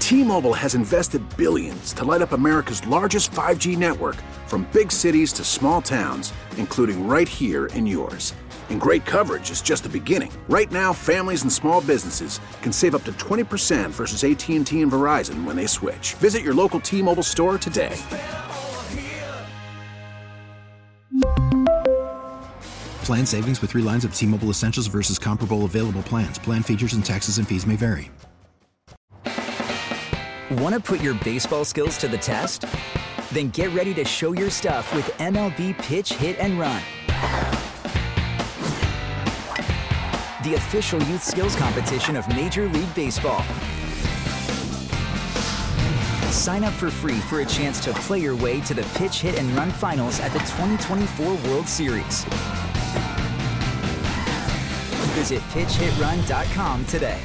T-Mobile has invested billions to light up America's largest 5G network, from big cities to small towns, including right here in yours. And great coverage is just the beginning. Right now, families and small businesses can save up to 20% versus AT&T and Verizon when they switch. Visit your local T-Mobile store today. Plan savings with 3 lines of T-Mobile Essentials versus comparable available plans. Plan features and taxes and fees may vary. Want to put your baseball skills to the test? Then get ready to show your stuff with MLB Pitch, Hit, and Run. The official youth skills competition of Major League Baseball. Sign up for free for a chance to play your way to the Pitch, Hit, and Run finals at the 2024 World Series. Visit pitchhitrun.com today.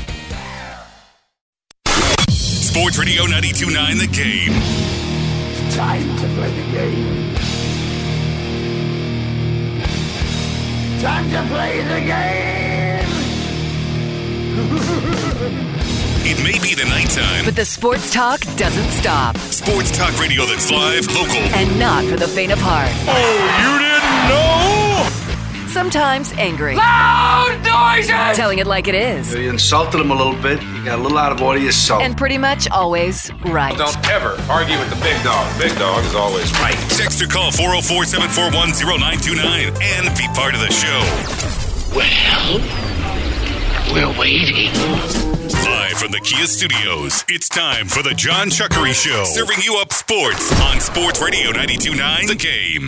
Sports Radio 92.9 The Game. It's time to play the game. Time to play the game! It may be the nighttime, but the sports talk doesn't stop. Sports talk radio that's live, local, and not for the faint of heart. Oh, you didn't know? Sometimes angry. Loud noises! Telling it like it is. You insulted him a little bit. You got a little out of order yourself. And pretty much always right. Don't ever argue with the big dog. Big dog is always right. Text or call 404-741-0929 and be part of the show. Well, we're waiting. Live from the Kia Studios, it's time for the John Chuckery Show. Serving you up sports on Sports Radio 92.9 The Game.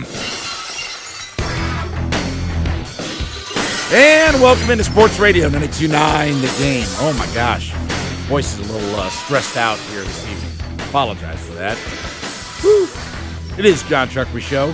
And welcome into Sports Radio 92.9 The Game. Oh my gosh, voice is a little stressed out here this evening. Apologize for that. Woo. It is John Chuckery Show.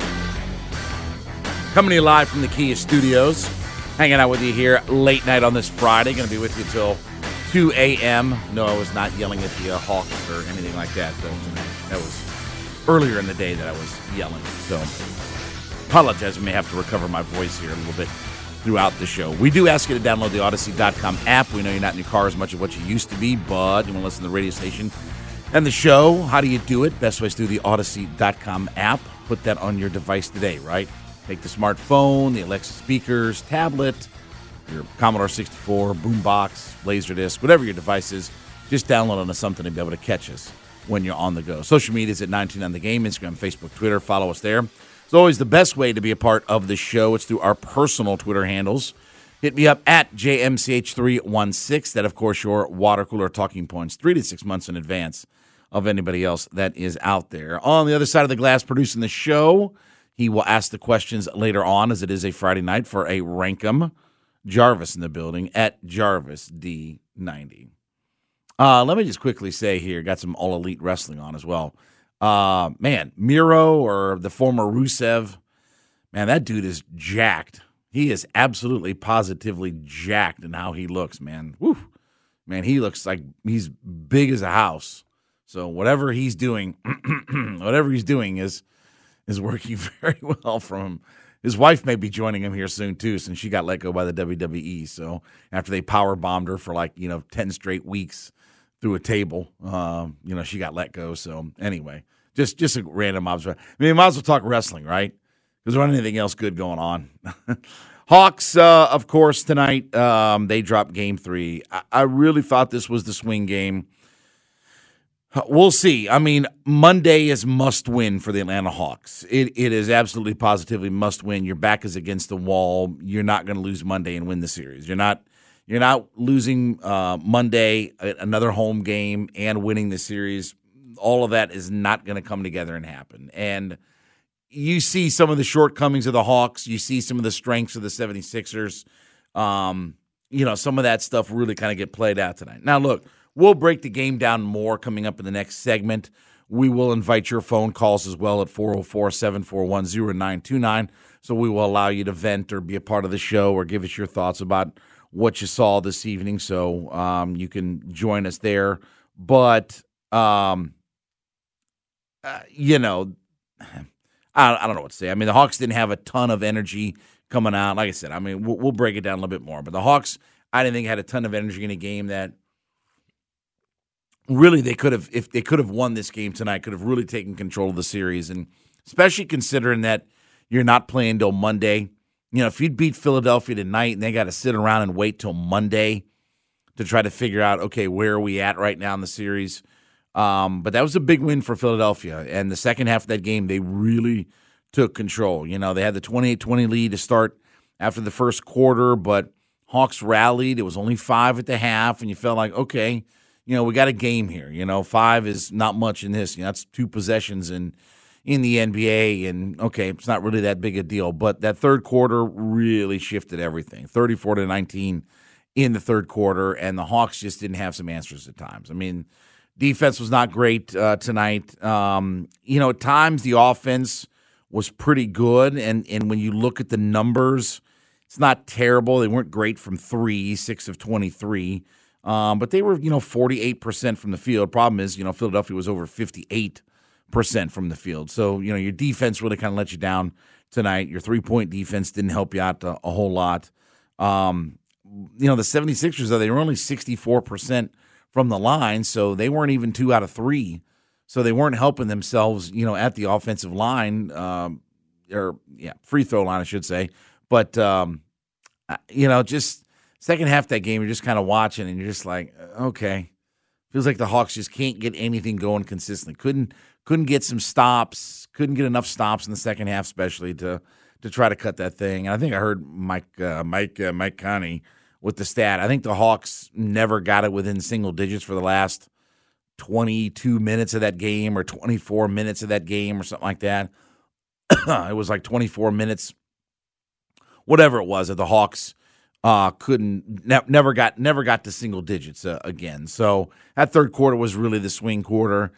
Coming to you live from the Kia Studios. Hanging out with you here late night on this Friday. Going to be with you till 2 a.m. No, I was not yelling at the Hawks or anything like that. That was earlier in the day that I was yelling. So apologize. I may have to recover my voice here a little bit throughout the show. We do ask you to download the Odyssey.com app. We know you're not in your car as much as what you used to be, but you want to listen to the radio station and the show. How do you do it? Best way is through the Odyssey.com app. Put that on your device today, right? Take the smartphone, the Alexa speakers, tablet, your Commodore 64, boombox, Laserdisc, whatever your device is, just download onto something to be able to catch us when you're on the go. Social media is at 92.9 The Game, Instagram, Facebook, Twitter. Follow us there. It's always the best way to be a part of the show. It's through our personal Twitter handles. Hit me up at JMCH316. That, of course, your water cooler talking points 3 to 6 months in advance of anybody else that is out there. On the other side of the glass producing the show, he will ask the questions later on, as it is a Friday night, for a Rankum. Jarvis in the building at Jarvis D90. Let me just quickly say here, got some All Elite Wrestling on as well. Man, Miro, or the former Rusev, man, that dude is jacked. He is absolutely positively jacked in how he looks, man. Woo. Man, he looks like he's big as a house. So whatever he's doing, is working very well from him. His wife may be joining him here soon, too, since she got let go by the WWE. So after they power bombed her for 10 straight weeks through a table, she got let go. So anyway, just a random observation. I mean, we might as well talk wrestling, right? Because there wasn't anything else good going on. Hawks, of course, tonight, they dropped Game 3. I really thought this was the swing game. We'll see. I mean, Monday is must win for the Atlanta Hawks. It is absolutely positively must win. Your back is against the wall. You're not going to lose Monday and win the series. You're not losing Monday, another home game, and winning the series. All of that is not going to come together and happen. And you see some of the shortcomings of the Hawks. You see some of the strengths of the 76ers. Some of that stuff really kind of get played out tonight. Now, look. We'll break the game down more coming up in the next segment. We will invite your phone calls as well at 404-741-0929. So we will allow you to vent or be a part of the show or give us your thoughts about what you saw this evening. So you can join us there. But, I don't know what to say. I mean, the Hawks didn't have a ton of energy coming out. Like I said, I mean, we'll break it down a little bit more. But the Hawks, I didn't think had a ton of energy in a game that really they could have, if they could have won this game tonight, could have really taken control of the series, and especially considering that you're not playing till Monday. If you'd beat Philadelphia tonight and they got to sit around and wait till Monday to try to figure out, okay, where are we at right now in the series? But that was a big win for Philadelphia. And the second half of that game, they really took control. They had the 28-20 lead to start after the first quarter, but Hawks rallied. It was only 5 at the half, and you felt like, okay, we got a game here. 5 is not much in this. That's 2 possessions in the NBA, and okay, it's not really that big a deal. But that third quarter really shifted everything. 34-19 in the third quarter, and the Hawks just didn't have some answers at times. I mean, defense was not great tonight. At times the offense was pretty good, and when you look at the numbers, it's not terrible. They weren't great from 3, 6 of 23, but they were 48% from the field. Problem is, Philadelphia was over 58% from the field. So, your defense really kind of let you down tonight. Your three-point defense didn't help you out a whole lot. The 76ers, though, they were only 64% from the line, so they weren't even 2 out of 3. So they weren't helping themselves, at the offensive line, free throw line, I should say. But, just second half of that game, you're just kind of watching, and you're just like, okay. Feels like the Hawks just can't get anything going consistently. Couldn't get some stops. Couldn't get enough stops in the second half, especially to try to cut that thing. And I think I heard Mike Conley with the stat. I think the Hawks never got it within single digits for the last 22 minutes of that game or 24 minutes of that game or something like that. It was like 24 minutes, whatever it was, that the Hawks never got to single digits again. So that third quarter was really the swing quarter.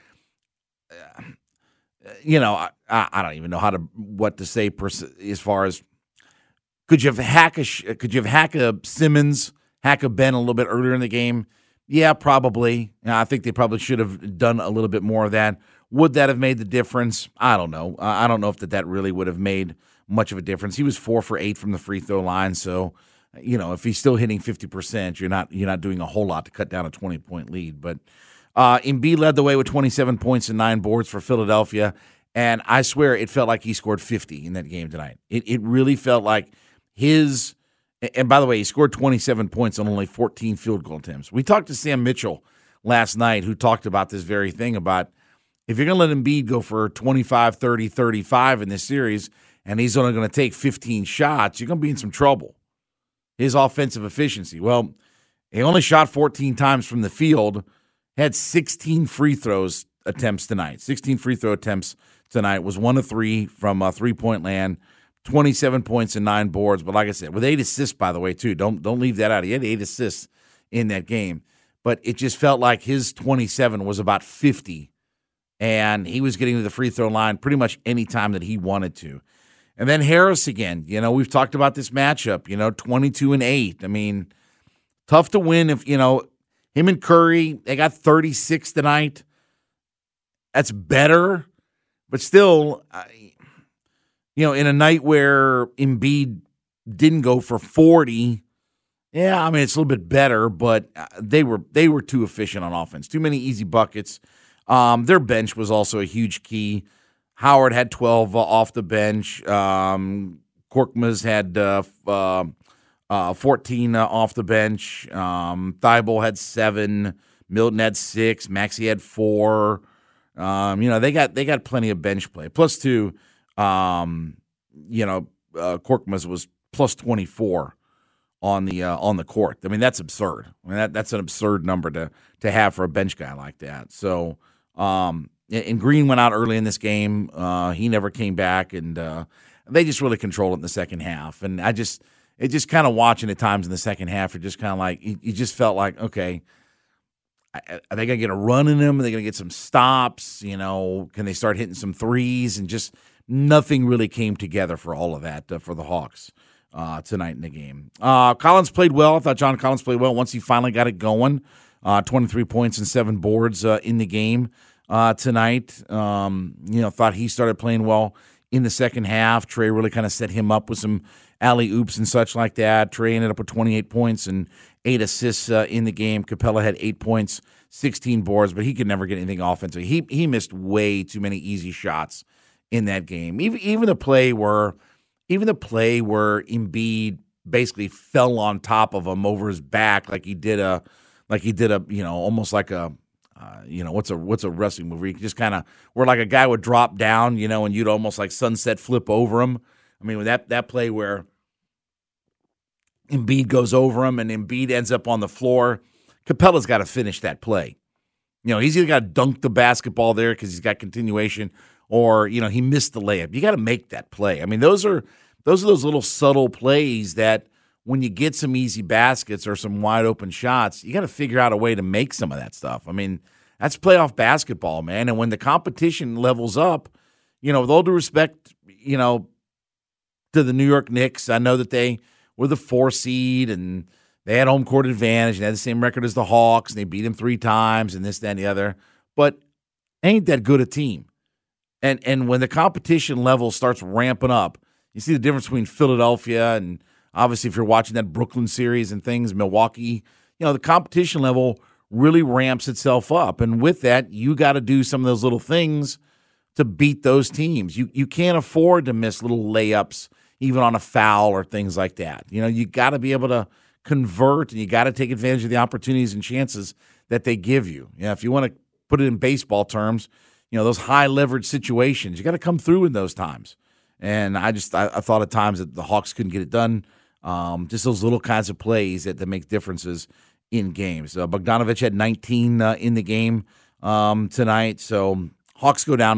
I don't even know what to say as far as could you have hack a Simmons, hack a Ben a little bit earlier in the game? Yeah, probably. I think they probably should have done a little bit more of that. Would that have made the difference? I don't know. I don't know if that really would have made much of a difference. He was 4 for 8 from the free throw line, so if he's still hitting 50%, you're not doing a whole lot to cut down a 20-point lead. But Embiid led the way with 27 points and 9 boards for Philadelphia, and I swear it felt like he scored 50 in that game tonight. It really felt like his – and by the way, he scored 27 points on only 14 field goal attempts. We talked to Sam Mitchell last night, who talked about this very thing, about if you're going to let Embiid go for 25, 30, 35 in this series, and he's only going to take 15 shots, you're going to be in some trouble. His offensive efficiency. Well, he only shot 14 times from the field, had 16 free throws attempts tonight. 16 free throw attempts tonight, was 1 of 3 from three-point land, 27 points and 9 boards. But like I said, with 8 assists, by the way, too. Don't leave that out. He had 8 assists in that game. But it just felt like his 27 was about 50, and he was getting to the free throw line pretty much any time that he wanted to. And then Harris again. We've talked about this matchup, 22-8. I mean, tough to win if, him and Curry, they got 36 tonight. That's better. But still, in a night where Embiid didn't go for 40, yeah, I mean, it's a little bit better, but they were too efficient on offense. Too many easy buckets. Their bench was also a huge key. Howard had 12 off the bench. Korkmaz had 14 off the bench. Thibault had 7. Milton had 6. Maxey had 4. They got plenty of bench play. Plus 2, Korkmaz was plus 24 on the court. I mean, that's absurd. I mean, that's an absurd number to have for a bench guy like that. So, and Green went out early in this game. He never came back, and they just really controlled it in the second half. And it just kind of watching at times in the second half, you're just kind of like, you just felt like, okay, are they going to get a run in them? Are they going to get some stops? Can they start hitting some threes? And just nothing really came together for all of that for the Hawks tonight in the game. Collins played well. I thought John Collins played well once he finally got it going. 23 points and 7 boards in the game tonight. Thought he started playing well in the second half. Trey really kind of set him up with some alley-oops and such like that. Trey ended up with 28 points and 8 assists in the game. Capella had 8 points, 16 boards, but he could never get anything offensive. He missed way too many easy shots in that game. Even the play where Embiid basically fell on top of him over his back like he did a almost like a what's a wrestling move where you just kind of where like a guy would drop down, and you'd almost like sunset flip over him. I mean, with that play where Embiid goes over him and Embiid ends up on the floor, Capella's got to finish that play. He's either got to dunk the basketball there because he's got continuation, or he missed the layup. You got to make that play. I mean, those are those little subtle plays that when you get some easy baskets or some wide open shots, you got to figure out a way to make some of that stuff. I mean, that's playoff basketball, man. And when the competition levels up, with all due respect, to the New York Knicks, I know that they were the 4 seed and they had home court advantage and they had the same record as the Hawks and they beat them 3 times and this, that, and the other. But ain't that good a team. And when the competition level starts ramping up, you see the difference between Philadelphia and obviously if you're watching that Brooklyn series and things, Milwaukee, the competition level really ramps itself up. And with that, you got to do some of those little things to beat those teams. You can't afford to miss little layups even on a foul or things like that. You got to be able to convert and you got to take advantage of the opportunities and chances that they give you. If you want to put it in baseball terms, those high leverage situations, you got to come through in those times. And I thought at times that the Hawks couldn't get it done. Just those little kinds of plays that make differences in games. Bogdanovich had 19 in the game tonight. So Hawks go down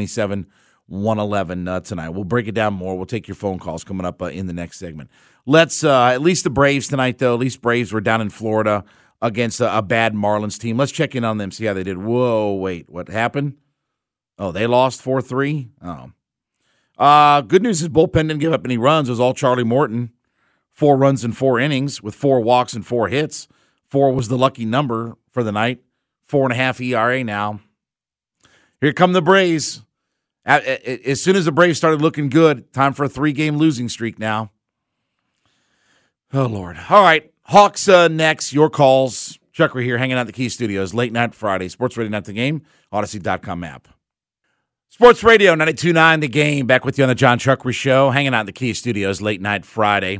127-111 tonight. We'll break it down more. We'll take your phone calls coming up in the next segment. Let's at least the Braves tonight, though. At least Braves were down in Florida against a bad Marlins team. Let's check in on them, see how they did. Whoa, wait, what happened? Oh, they lost 4-3? Oh. Good news is bullpen didn't give up any runs. It was all Charlie Morton. 4 runs in 4 innings with 4 walks and 4 hits. 4 was the lucky number for the night. 4.5 ERA now. Here come the Braves. As soon as the Braves started looking good, time for a 3-game losing streak now. Oh, Lord. All right, Hawks next. Your calls. Chuckery here, hanging out at the Key Studios. Late night Friday. Sports Radio Night The Game. Odyssey.com app. Sports Radio 92.9 The Game. Back with you on the John Chuckery Show. Hanging out at the Key Studios. Late night Friday.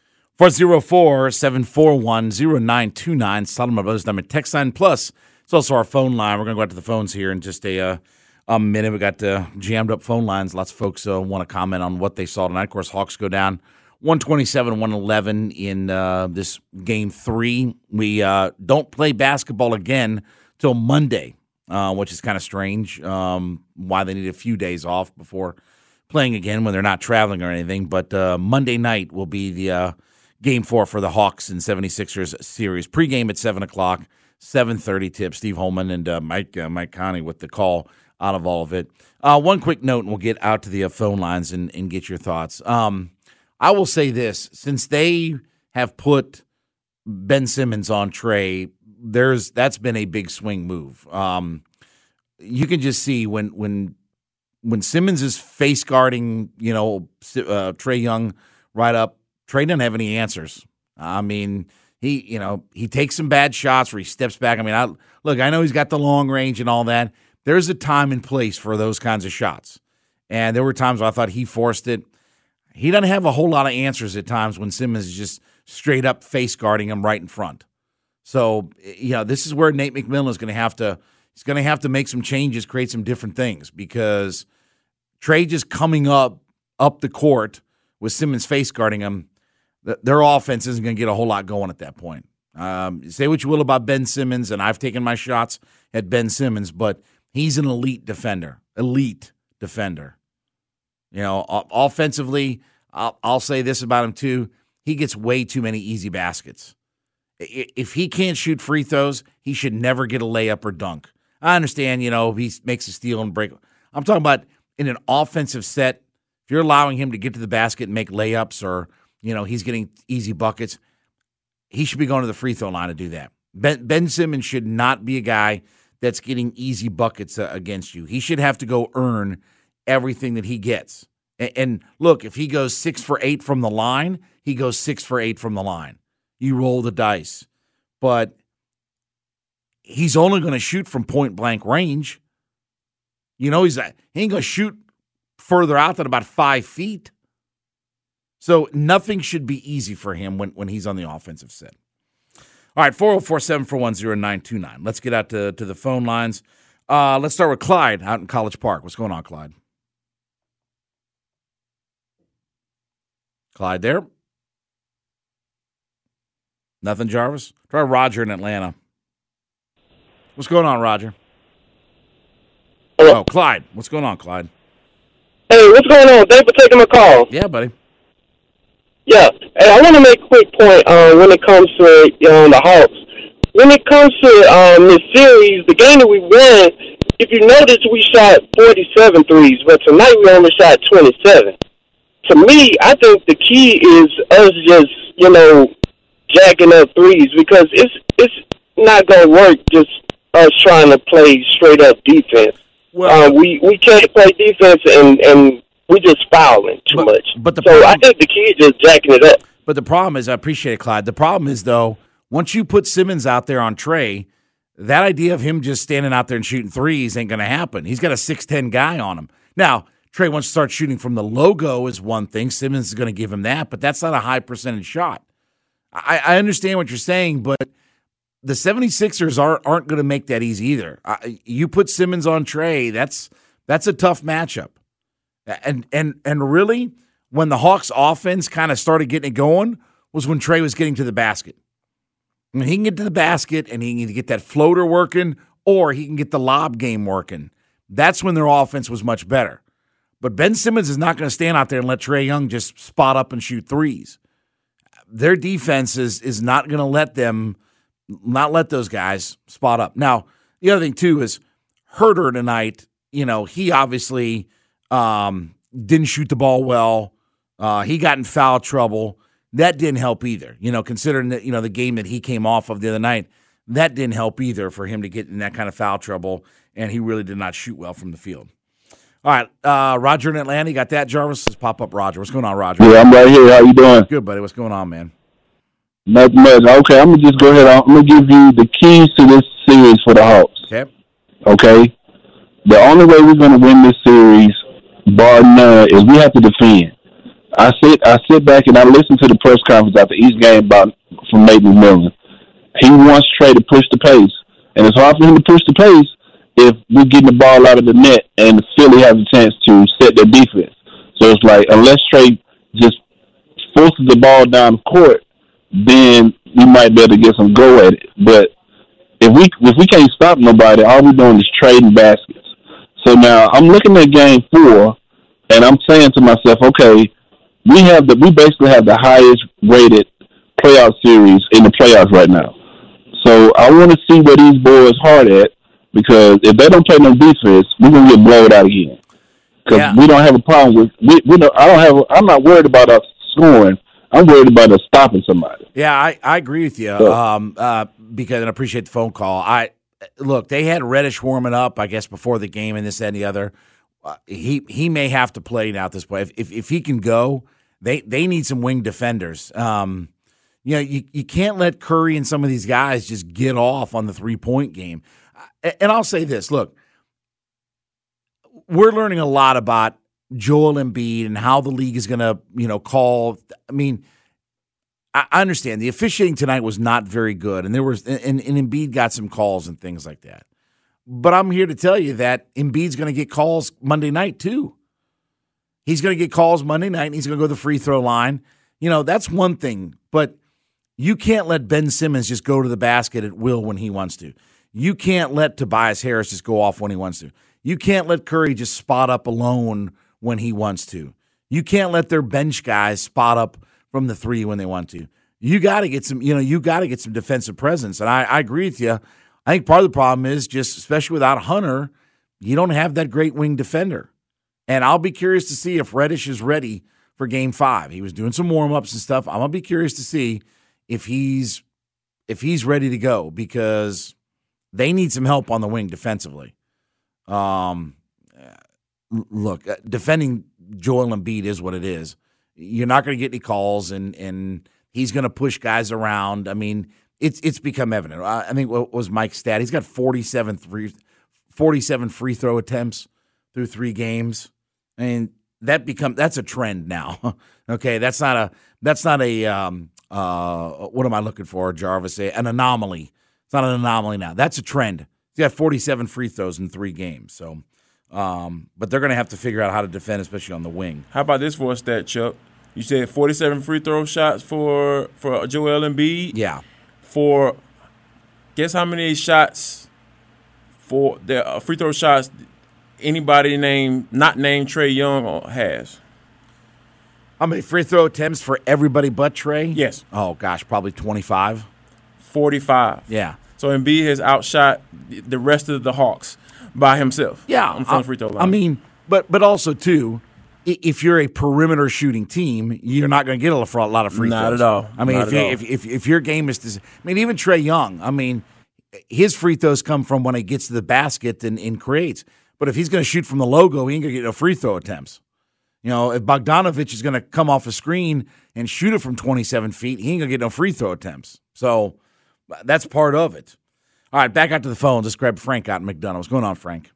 404-741-0929. Solomon Brothers number. Text line plus. It's also our phone line. We're going to go out to the phones here in just a minute. We got jammed up phone lines. Lots of folks want to comment on what they saw tonight. Of course, Hawks go down 127-111 in this game 3. We don't play basketball again till Monday, which is kind of strange. Why they need a few days off before playing again when they're not traveling or anything. But Monday night will be the Game 4 for the Hawks and 76ers series. Pre-game at 7 o'clock, 7:30 tip. Steve Holman and Mike Connie with the call out of all of it. One quick note, and we'll get out to the phone lines and get your thoughts. I will say this. Since they have put Ben Simmons on Trey, that's been a big swing move. You can just see when Simmons is face guarding, Trae Young right up, Trae doesn't have any answers. I mean, he takes some bad shots where he steps back. I mean, I know he's got the long range and all that. There's a time and place for those kinds of shots. And there were times where I thought he forced it. He doesn't have a whole lot of answers at times when Simmons is just straight up face guarding him right in front. So, this is where Nate McMillan is going to have to make some changes, create some different things, because Trae just coming up the court with Simmons face guarding him, their offense isn't going to get a whole lot going at that point. Say what you will about Ben Simmons, and I've taken my shots at Ben Simmons, but he's an elite defender. Offensively, I'll say this about him too. He gets way too many easy baskets. If he can't shoot free throws, he should never get a layup or dunk. I understand, he makes a steal and break. I'm talking about in an offensive set, if you're allowing him to get to the basket and make layups or, he's getting easy buckets, he should be going to the free throw line to do that. Ben Simmons should not be a guy that's getting easy buckets against you. He should have to go earn everything that he gets. And look, if he goes 6 for 8 from the line, he goes 6 for 8 from the line. You roll the dice. But he's only going to shoot from point blank range. He ain't going to shoot further out than about 5 feet. So nothing should be easy for him when he's on the offensive set. All right, 404-741-0929. Let's get out to the phone lines. Let's start with Clyde out in College Park. What's going on, Clyde? Clyde there? Nothing, Jarvis? Try Roger in Atlanta. What's going on, Roger? Hello. Oh, Clyde. What's going on, Clyde? Hey, what's going on? Thanks for taking my call. Yeah, buddy. Yeah. Hey, I want to make a quick point when it comes to the Hawks. When it comes to this series, the game that we won, if you notice, we shot 47 threes, but tonight we only shot 27. To me, I think the key is us just, jacking up threes, because it's not going to work just us trying to play straight-up defense. Well, we can't play defense, and we just fouling too much. I think the key is just jacking it up. But the problem is, I appreciate it, Clyde. The problem is, though, once you put Simmons out there on Trey, that idea of him just standing out there and shooting threes ain't going to happen. He's got a 6'10" guy on him. Now, Trey wants to start shooting from the logo is one thing. Simmons is going to give him that, but that's not a high percentage shot. I understand what you're saying, but the 76ers aren't going to make that easy either. You put Simmons on Trey, that's a tough matchup. And really, when the Hawks offense kind of started getting it going was when Trey was getting to the basket. I mean, he can get to the basket and he can either get that floater working or he can get the lob game working. That's when their offense was much better. But Ben Simmons is not going to stand out there and let Trae Young just spot up and shoot threes. Their defense is not going to not let those guys spot up. Now, the other thing, too, is Herter tonight, he obviously didn't shoot the ball well. He got in foul trouble. That didn't help either, considering that, the game that he came off of the other night, that didn't help either for him to get in that kind of foul trouble, and he really did not shoot well from the field. All right, Roger in Atlanta, you got that, Jarvis? Let's pop up Roger. What's going on, Roger? Yeah, I'm right here. How you doing? Good, buddy. What's going on, man? Nothing much. Okay, I'm going to just go ahead. I'm going to give you the keys to this series for the Hawks. Okay? The only way we're going to win this series, bar none, is we have to defend. I sit back and I listen to the press conference after each game from Nate McMillan. He wants Trey to push the pace, and it's hard for him to push the pace if we're getting the ball out of the net and Philly has a chance to set their defense. So it's like, unless Trey just forces the ball down the court, then we might be able to get some go at it. But if we can't stop nobody, all we're doing is trading baskets. So now I'm looking at game 4, and I'm saying to myself, okay, we basically have the highest rated playoff series in the playoffs right now. So I want to see where these boys hard at, because if they don't play no defense, we're gonna get blown out again. Because we don't have a problem with I'm not worried about us scoring. I'm worried about us stopping somebody. Yeah, I agree with you. Because and I appreciate the phone call. Look, they had Reddish warming up, I guess, before the game, and this, that, and the other. He may have to play now at this point. If he can go, they need some wing defenders. You can't let Curry and some of these guys just get off on the 3-point game. And I'll say this, look, we're learning a lot about Joel Embiid and how the league is going to, call. I mean, I understand the officiating tonight was not very good, and and Embiid got some calls and things like that. But I'm here to tell you that Embiid's going to get calls Monday night too. He's going to get calls Monday night, and he's going to go to the free throw line. That's one thing, but you can't let Ben Simmons just go to the basket at will when he wants to. You can't let Tobias Harris just go off when he wants to. You can't let Curry just spot up alone when he wants to. You can't let their bench guys spot up from the 3 when they want to. You got to get some, some defensive presence. And I agree with you. I think part of the problem is just, especially without Hunter, you don't have that great wing defender. And I'll be curious to see if Reddish is ready for Game 5. He was doing some warm-ups and stuff. I'm going to be curious to see if he's ready to go, because they need some help on the wing defensively. Look, defending Joel Embiid is what it is. You're not going to get any calls, and he's going to push guys around. I mean, it's become evident. I think what was Mike's stat? He's got 47 free throw attempts through 3 games. I mean, that's a trend now. Okay, that's not a what am I looking for, Jarvis? An anomaly. It's not an anomaly now. That's a trend. He's got 47 free throws in 3 games. So, but they're going to have to figure out how to defend, especially on the wing. How about this for a stat, Chuck? You said 47 free throw shots for Joel Embiid. Yeah. For guess how many shots for the free throw shots anybody not named Trae Young has? How many free throw attempts for everybody but Trae? Yes. Oh, gosh, probably 25. 45. Yeah. So Embiid has outshot the rest of the Hawks by himself. Yeah. On the free throw line. I mean, but also, too, if you're a perimeter shooting team, you're not going to get a lot of free throws. Not at all. I mean, if your game is even Trae Young, I mean, his free throws come from when he gets to the basket and creates. But if he's going to shoot from the logo, he ain't going to get no free throw attempts. You know, if Bogdanovich is going to come off a screen and shoot it from 27 feet, he ain't going to get no free throw attempts. So that's part of it. All right, back out to the phone. Let's grab Frank out in McDonough. What's going on, Frank?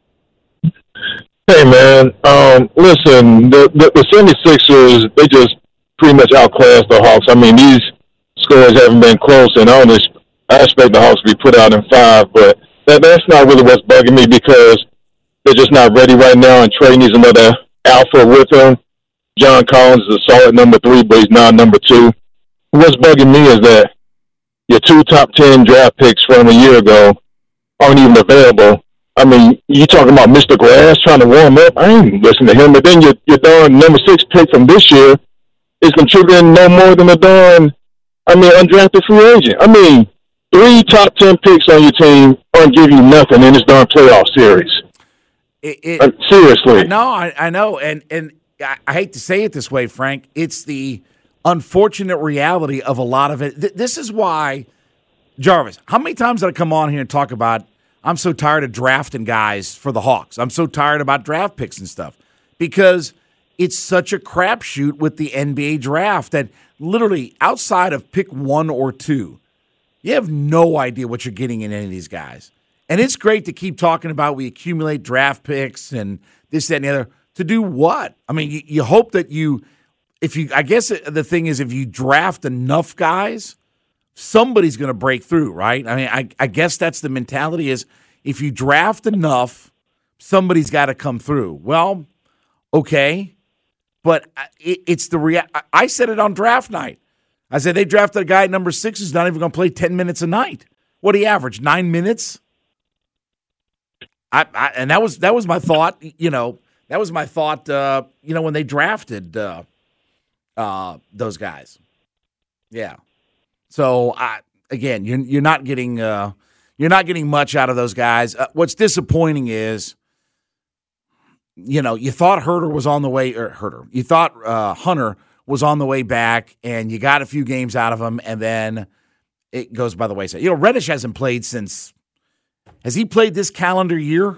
Hey, man. Listen, the 76ers, they just pretty much outclassed the Hawks. I mean, these scores haven't been close, and I expect the Hawks to be put out in 5, but that's not really what's bugging me because they're just not ready right now, and Trae needs another alpha with him. John Collins is a solid number 3, but he's not number 2. What's bugging me is that your 2 top 10 draft picks from a year ago aren't even available. I mean, you talking about Mr. Grass trying to warm up? I ain't listening to him. But then your darn number 6 pick from this year is contributing no more than a darn, undrafted free agent. I mean, 3 top 10 picks on your team aren't giving you nothing in this darn playoff series. Seriously. No, I know. And I hate to say it this way, Frank. It's the unfortunate reality of a lot of it. This is why, Jarvis, how many times did I come on here and talk about I'm so tired of drafting guys for the Hawks. I'm so tired about draft picks and stuff because it's such a crapshoot with the NBA draft that literally outside of pick 1 or 2, you have no idea what you're getting in any of these guys. And it's great to keep talking about we accumulate draft picks and this, that, and the other. To do what? I mean, you hope that I guess the thing is if you draft enough guys, somebody's going to break through, right? I mean, I guess that's the mentality is if you draft enough, somebody's got to come through. Well, okay, but it's the I said it on draft night. I said they drafted a guy at number 6 who's not even going to play 10 minutes a night. What do he average? 9 minutes? And that was my thought. That was my thought. When they drafted those guys. Yeah. So again, you're not getting much out of those guys. What's disappointing is, you thought Hunter was on the way, you thought Hunter was on the way back, and you got a few games out of him, and then it goes by the wayside. Reddish hasn't played since. Has he played this calendar year?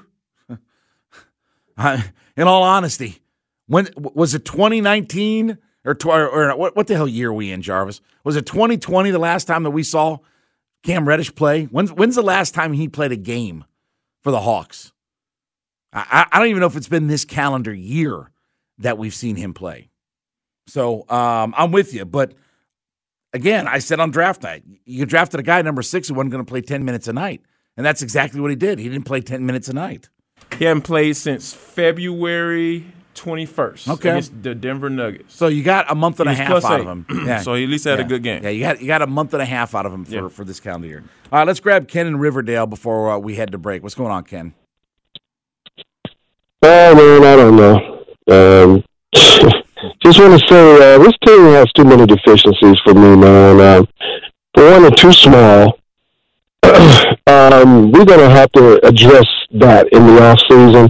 In all honesty, when was it 2019 or what the hell year are we in, Jarvis? Was it 2020 the last time that we saw Cam Reddish play? When's the last time he played a game for the Hawks? I don't even know if it's been this calendar year that we've seen him play. So I'm with you, but again, I said on draft night, you drafted a guy number 6 who wasn't going to play 10 minutes a night. And that's exactly what he did. He didn't play 10 minutes a night. He hadn't played since February 21st against the Denver Nuggets. So you got a month and a half out of him. Yeah. So he at least had a good game. Yeah, you got a month and a half out of him for this calendar year. All right, let's grab Ken in Riverdale before we head to break. What's going on, Ken? Man, I don't know. Just want to say this team has too many deficiencies for me, man. For one, they're too small. We're going to have to address that in the off season.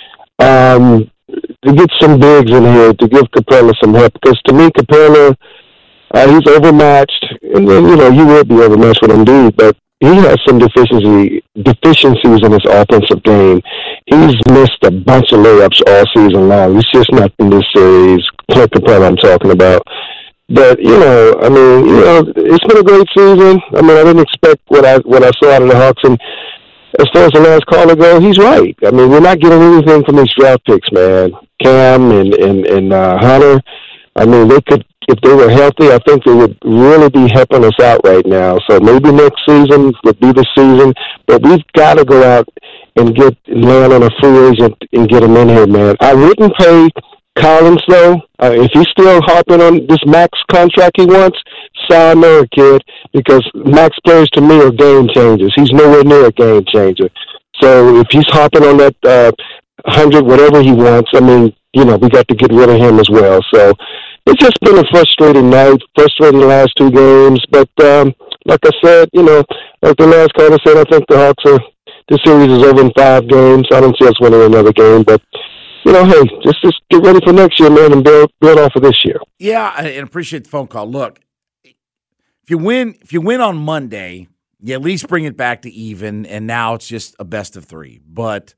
To get some bigs in here to give Capella some help, because to me, Capella, he's overmatched, and then you will be overmatched with Embiid, but he has some deficiencies in his offensive game. He's missed a bunch of layups all season long. It's just not in this series. Clint Capella, I'm talking about. But, I mean, it's been a great season. I mean, I didn't expect what I saw out of the Hawks. And as far as the last caller goes, he's right. I mean, we're not getting anything from these draft picks, man. Cam and Hunter, I mean, they could, if they were healthy, I think they would really be helping us out right now. So maybe next season would be the season. But we've got to go out and land on a free agent and get him in here, man. I wouldn't pay Collins, though. If he's still harping on this max contract he wants, sign there, kid, because max players to me are game changers. He's nowhere near a game changer. So if he's harping on that 100, whatever he wants, I mean, we got to get rid of him as well. So it's just been a frustrating night, frustrating the last two games. But like I said, like the last caller said, I think the series is over in 5 games. I don't see us winning another game, but hey, just get ready for next year, man, and build off of this year. Yeah, and appreciate the phone call. Look, if you win on Monday, you at least bring it back to even, and now it's just a best of 3. But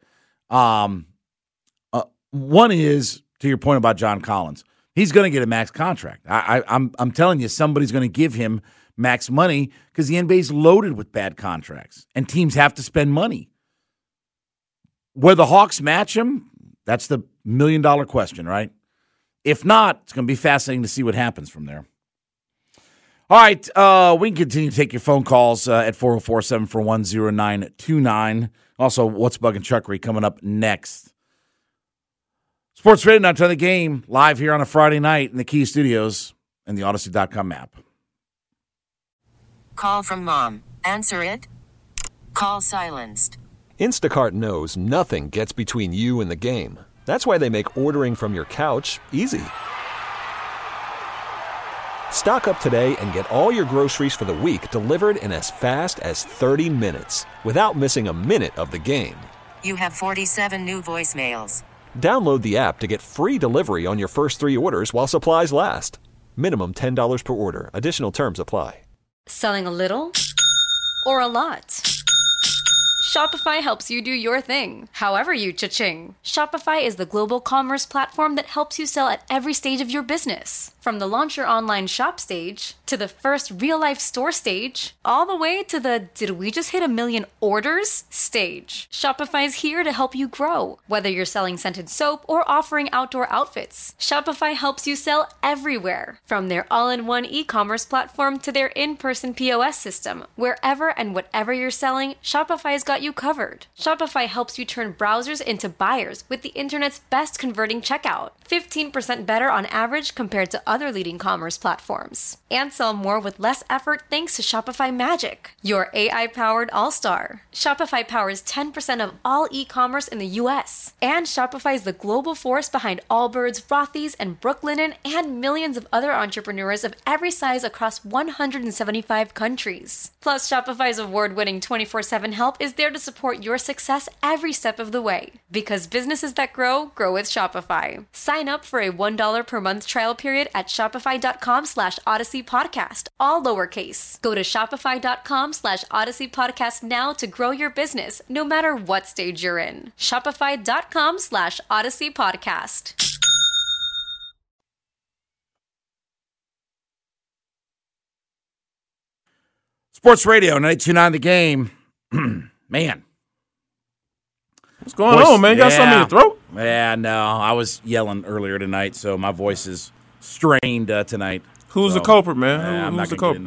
one is, to your point about John Collins, he's going to get a max contract. I'm telling you, somebody's going to give him max money because the NBA's loaded with bad contracts, and teams have to spend money. Where the Hawks match him, that's the $1 million question, right? If not, it's going to be fascinating to see what happens from there. All right, we can continue to take your phone calls at 404-741-0929. Also, What's Bugging Chuckery coming up next. Sports Radio, Not to the Game, live here on a Friday night in the Kia Studios and the Odyssey.com app. Call from mom. Answer it. Call silenced. Instacart knows nothing gets between you and the game. That's why they make ordering from your couch easy. Stock up today and get all your groceries for the week delivered in as fast as 30 minutes without missing a minute of the game. You have 47 new voicemails. Download the app to get free delivery on your first 3 orders while supplies last. Minimum $10 per order. Additional terms apply. Selling a little or a lot? Shopify helps you do your thing, however you cha-ching. Shopify is the global commerce platform that helps you sell at every stage of your business. From the launch your online shop stage, to the first real-life store stage, all the way to the did we just hit 1 million orders stage. Shopify's here to help you grow. Whether you're selling scented soap or offering outdoor outfits, Shopify helps you sell everywhere. From their all-in-one e-commerce platform to their in-person POS system, wherever and whatever you're selling, Shopify's got you covered. Shopify helps you turn browsers into buyers with the internet's best converting checkout. 15% better on average compared to other leading commerce platforms. And sell more with less effort thanks to Shopify Magic, your AI-powered all-star. Shopify powers 10% of all e-commerce in the U.S. And Shopify is the global force behind Allbirds, Rothy's, and Brooklinen, and millions of other entrepreneurs of every size across 175 countries. Plus, Shopify's award-winning 24/7 help is there to support your success every step of the way. Because businesses that grow, grow with Shopify. Sign up for a $1 per month trial period at shopify.com/Odyssey Podcast, all lowercase. Go to shopify.com/Odyssey Podcast now to grow your business, no matter what stage you're in. Shopify.com/Odyssey Podcast. Sports Radio, 92.9 The Game. Man. What's going on, man? You got something in your throat? Yeah, no. I was yelling earlier tonight, so my voice is strained tonight. Who's the culprit, man? Who's the culprit?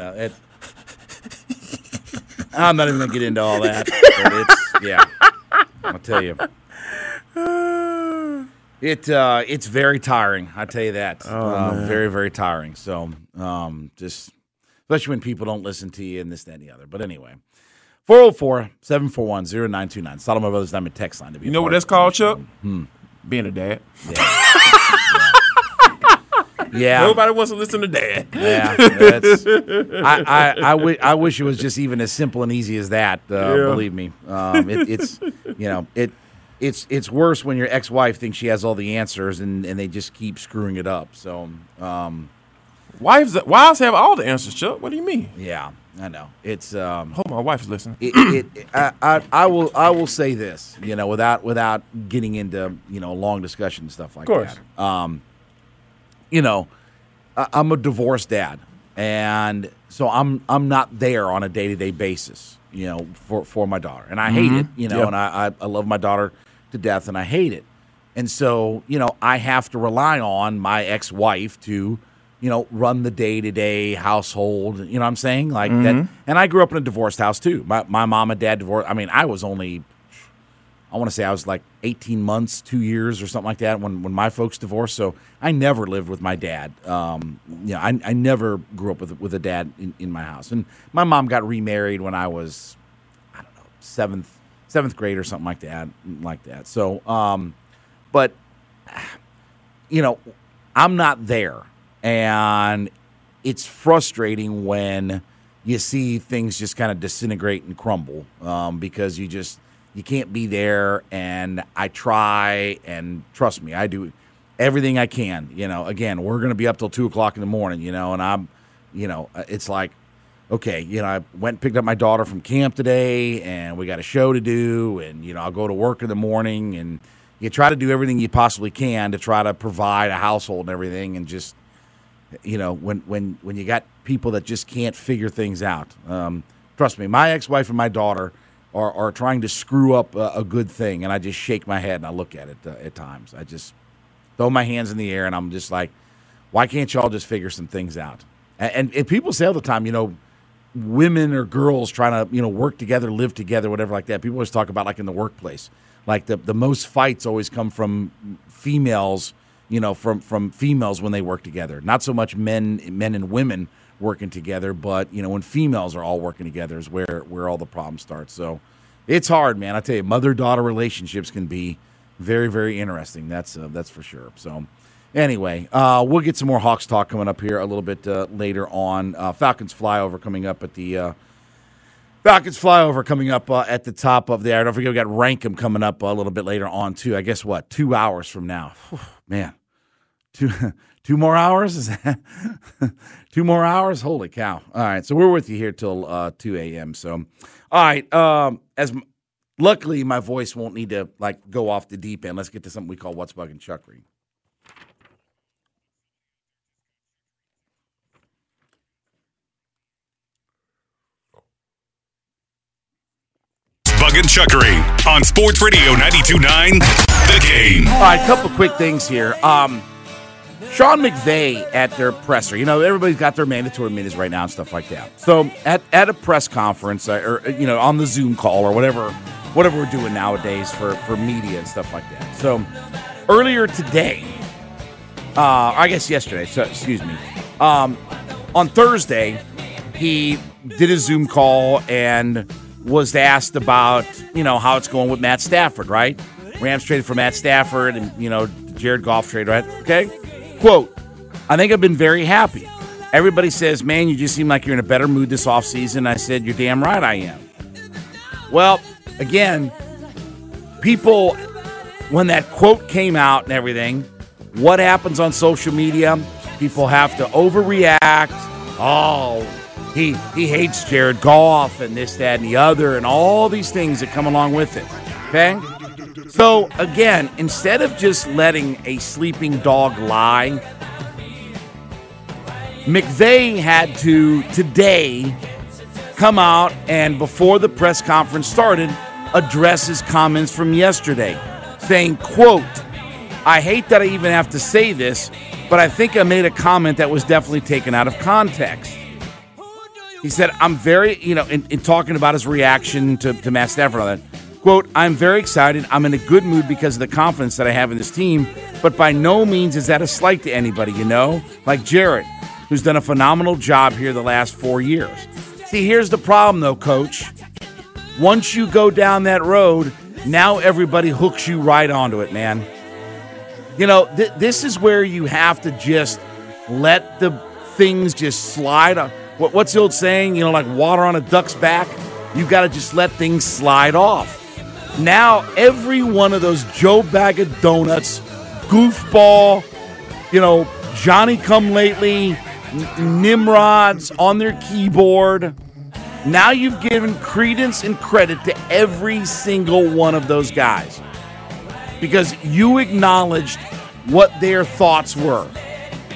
I'm not even going to get into all that. But I'll tell you. It's very tiring, I tell you that. Very, very tiring. So just, especially when people don't listen to you and this, that, and the other. But anyway. 404-741-0929. Solomon Brothers Diamond text line to be. You know what that's called, Chuck? Being a dad. Yeah. Nobody wants to listen to Dad. Yeah. I wish it was just even as simple and easy as that. Believe me. It's worse when your ex-wife thinks she has all the answers and they just keep screwing it up. So wives have all the answers, Chuck. What do you mean? Yeah. I know. It's hope my wife's listening. I will say this, without getting into, long discussion and stuff like that. I'm a divorced dad, and so I'm not there on a day-to-day basis, for my daughter, and I hate it, and I love my daughter to death, and I hate it, and so I have to rely on my ex-wife to run the day-to-day household. You know what I'm saying? Like that. And I grew up in a divorced house too. My mom and dad divorced. I mean, I was only, I want to say I was like 18 months, 2 years or something like that when my folks divorced. So I never lived with my dad. I never grew up with a dad in my house. And my mom got remarried when I was, I don't know, seventh grade or something like that. So, but I'm not there. And it's frustrating when you see things just kind of disintegrate and crumble because you can't be there. And I try, and trust me, I do everything I can. Again, we're going to be up till 2:00 in the morning, and I'm, it's like, okay, I went and picked up my daughter from camp today, and we got a show to do, and, I'll go to work in the morning, and you try to do everything you possibly can to try to provide a household and everything, and just, when you got people that just can't figure things out. Trust me, my ex-wife and my daughter are trying to screw up a good thing, and I just shake my head and I look at it at times. I just throw my hands in the air, and I'm just like, why can't y'all just figure some things out? And people say all the time, women or girls trying to, work together, live together, whatever like that. People always talk about like in the workplace. Like the most fights always come from females, from females when they work together. Not so much men and women working together, but, when females are all working together is where all the problems start. So it's hard, man. I tell you, mother-daughter relationships can be very, very interesting. That's for sure. So anyway, we'll get some more Hawks talk coming up here a little bit later on. Falcons flyover coming up at the top of the hour. Don't forget we got Rankum coming up a little bit later on too. I guess 2 hours from now. Whew, man, two more hours? Is that 2 more hours? Holy cow! All right, so we're with you here till 2 a.m. So, all right. Luckily, my voice won't need to go off the deep end. Let's get to something we call What's Bugging Chuckery. Bugging Chuckery on Sports Radio 92.9 The Game. All right, a couple quick things here. Sean McVay at their presser. Everybody's got their mandatory minutes right now and stuff like that. So at a press conference or on the Zoom call or whatever we're doing nowadays for media and stuff like that. So earlier today, I guess yesterday, so excuse me, on Thursday, he did a Zoom call and was asked about, how it's going with Matt Stafford, right? Rams traded for Matt Stafford and, Jared Goff trade, right? Okay. Quote, I think I've been very happy. Everybody says, man, you just seem like you're in a better mood this offseason. I said, you're damn right I am. Well, again, people, when that quote came out and everything, what happens on social media? People have to overreact. Oh, he hates Jared Goff and this, that, and the other, and all these things that come along with it. Okay? So, again, instead of just letting a sleeping dog lie, McVay had to, today, come out and, before the press conference started, address his comments from yesterday, saying, quote, I hate that I even have to say this, but I think I made a comment that was definitely taken out of context. He said, I'm very, in talking about his reaction to Matt Stafford and all that, quote, I'm very excited. I'm in a good mood because of the confidence that I have in this team, but by no means is that a slight to anybody, like Jared, who's done a phenomenal job here the last 4 years. See, here's the problem, though, Coach. Once you go down that road, now everybody hooks you right onto it, man. This is where you have to just let the things just slide. What's the old saying? Like water on a duck's back? You got to just let things slide off. Now, every one of those Joe Bag of Donuts, goofball, Johnny-come-lately, Nimrods on their keyboard, now you've given credence and credit to every single one of those guys because you acknowledged what their thoughts were.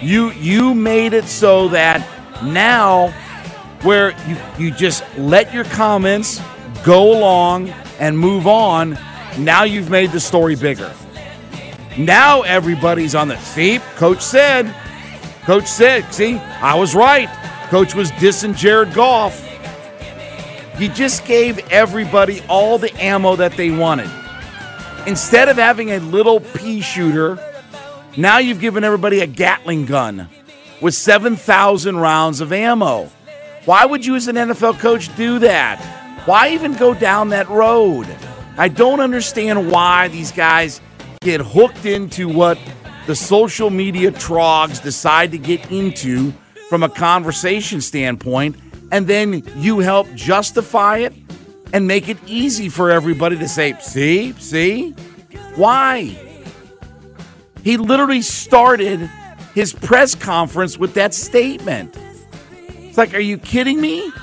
You made it so that now where you just let your comments go along and move on, now you've made the story bigger. Now everybody's on the see, Coach said, see, I was right. Coach was dissing Jared Goff. You just gave everybody all the ammo that they wanted. Instead of having a little pea shooter, now you've given everybody a Gatling gun with 7,000 rounds of ammo. Why would you as an NFL coach do that? Why even go down that road? I don't understand why these guys get hooked into what the social media trogs decide to get into from a conversation standpoint, and then you help justify it and make it easy for everybody to say, see? Why? He literally started his press conference with that statement. It's like, are you kidding me?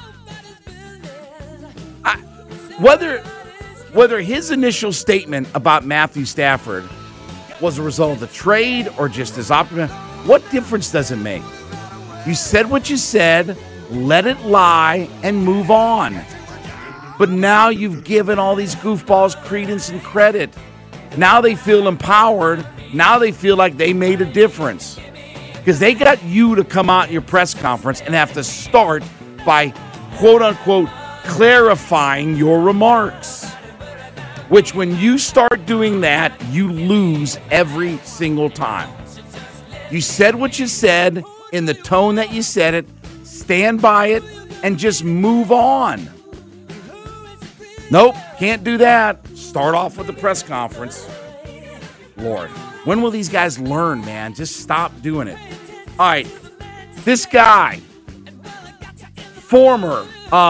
Whether his initial statement about Matthew Stafford was a result of the trade or just his optimism, what difference does it make? You said what you said, let it lie, and move on. But now you've given all these goofballs credence and credit. Now they feel empowered. Now they feel like they made a difference. Because they got you to come out in your press conference and have to start by, quote-unquote, clarifying your remarks. Which, when you start doing that, you lose every single time. You said what you said in the tone that you said it. Stand by it and just move on. Nope, can't do that. Start off with the press conference. Lord, when will these guys learn, man? Just stop doing it. All right, this guy, former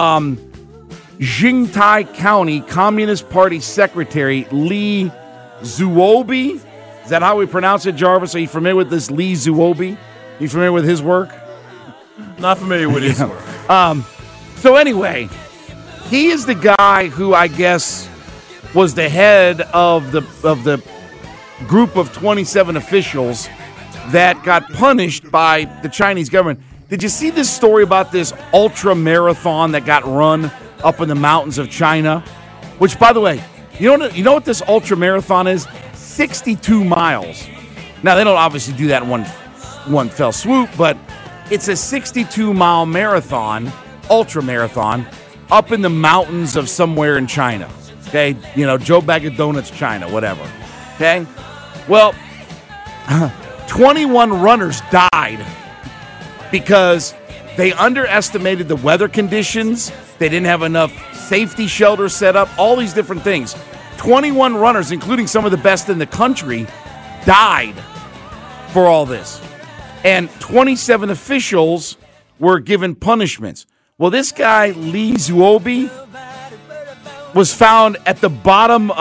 Jingtai County Communist Party Secretary Lee Zuobi. Is that how we pronounce it, Jarvis? Are you familiar with this Lee Zuobi? You familiar with his work? Not familiar with his work. So anyway, he is the guy who I guess was the head of the group of 27 officials that got punished by the Chinese government. Did you see this story about this ultra marathon that got run up in the mountains of China? Which, by the way, you know what this ultra marathon is? 62 miles. Now, they don't obviously do that in one fell swoop, but it's a 62-mile marathon, ultra marathon, up in the mountains of somewhere in China. Okay? You know, Joe Bag of Donuts, China, whatever. Okay? Well, 21 runners died because they underestimated the weather conditions. They didn't have enough safety shelters set up, all these different things. 21 runners, including some of the best in the country, died for all this. And 27 officials were given punishments. Well, this guy, Lee Zuobi, was found at the bottom.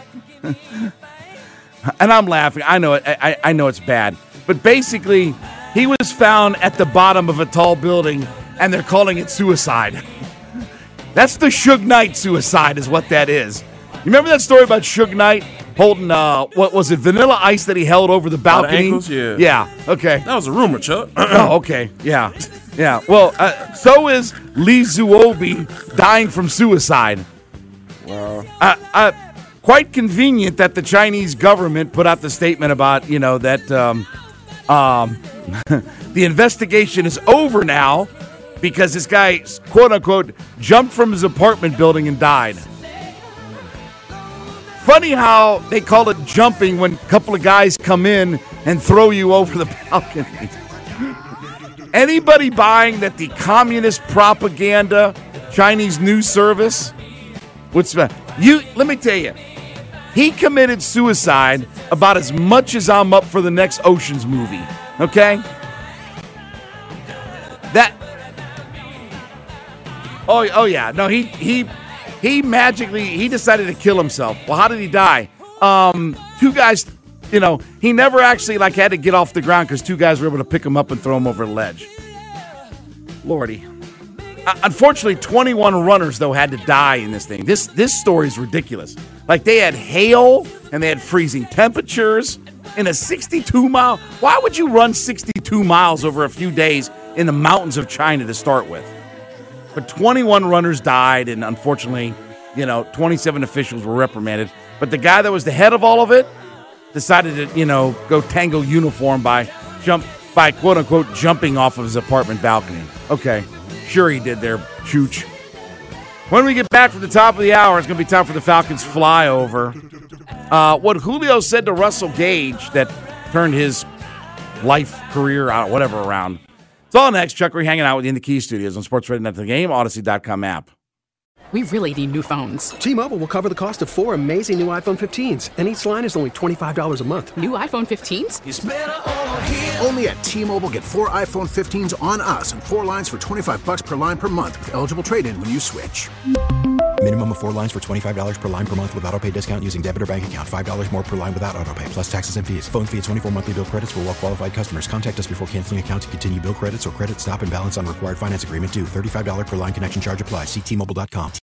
And I'm laughing. I know it. I know it's bad. But basically, he was found at the bottom of a tall building, and they're calling it suicide. That's the Suge Knight suicide is what that is. You remember that story about Suge Knight holding, what was it, Vanilla Ice that he held over the balcony? Ankles, yeah. Yeah, okay. That was a rumor, Chuck. Oh, okay, yeah. Yeah, well, so is Lee Zuobi dying from suicide. Wow. Quite convenient that the Chinese government put out the statement about, you know, that the investigation is over now because this guy, quote-unquote, jumped from his apartment building and died. Funny how they call it jumping when a couple of guys come in and throw you over the balcony. Anybody buying that the communist propaganda Chinese news service let me tell you, he committed suicide about as much as I'm up for the next Ocean's movie. Okay? Oh yeah. No, he magically decided to kill himself. Well, how did he die? Two guys, you know, he never actually had to get off the ground because two guys were able to pick him up and throw him over the ledge. Lordy. Unfortunately, 21 runners, though, had to die in this thing. This story is ridiculous. They had hail and they had freezing temperatures in a 62-mile. Why would you run 62 52 miles over a few days in the mountains of China to start with. But 21 runners died, and unfortunately, 27 officials were reprimanded. But the guy that was the head of all of it decided to, go tangle uniform by quote-unquote jumping off of his apartment balcony. Okay, sure he did there, Chooch. When we get back from the top of the hour, it's going to be time for the Falcons flyover. What Julio said to Russell Gage that turned his life, career, whatever around. It's all next. Chuck Reed hanging out with you in the Key Studios on Sports Radio Net The Game, Odyssey.com app. We really need new phones. T-Mobile will cover the cost of 4 amazing new iPhone 15s, and each line is only $25 a month. New iPhone 15s? It's better over here. Only at T-Mobile, get 4 iPhone 15s on us and 4 lines for $25 per line per month with eligible trade-in when you switch. Minimum of 4 lines for $25 per line per month with autopay discount using debit or bank account. $5 more per line without autopay, plus taxes and fees. Phone fee at 24 monthly bill credits for well-qualified customers. Contact us before canceling account to continue bill credits or credit stop and balance on required finance agreement due. $35 per line connection charge applies. See T-Mobile.com.